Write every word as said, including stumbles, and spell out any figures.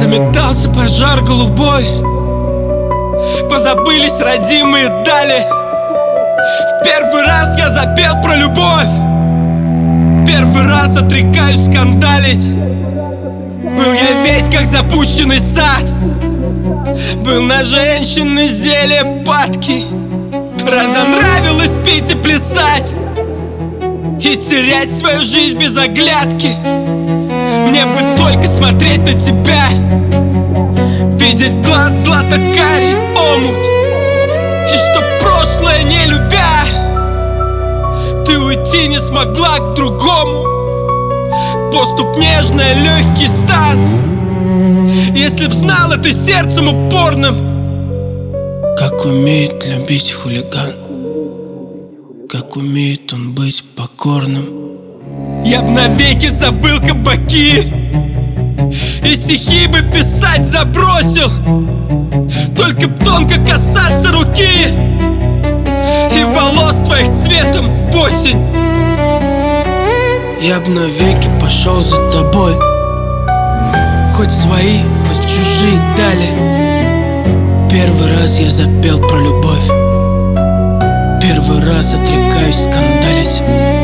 Заметался пожар голубой, позабылись родимые дали. В первый раз я запел про любовь, первый раз отрекаюсь скандалить. Был я весь как запущенный сад, был на женщины зелье падки. Разонравилось пить и плясать и терять свою жизнь без оглядки. Мне бы только смотреть на тебя, видеть глаз злато-карий омут, и чтоб прошлое не любя, ты уйти не смогла к другому. Поступ нежный, легкий стан, если б знал это сердцем упорным. Как умеет любить хулиган, как умеет он быть покорным. Я б навеки забыл кабаки и стихи бы писать забросил, только б тонко касаться руки и волос твоих цветом в осень. Я б навеки пошел за тобой, хоть свои, хоть чужие дали. Первый раз я запел про любовь, первый раз отрекаюсь скандалить.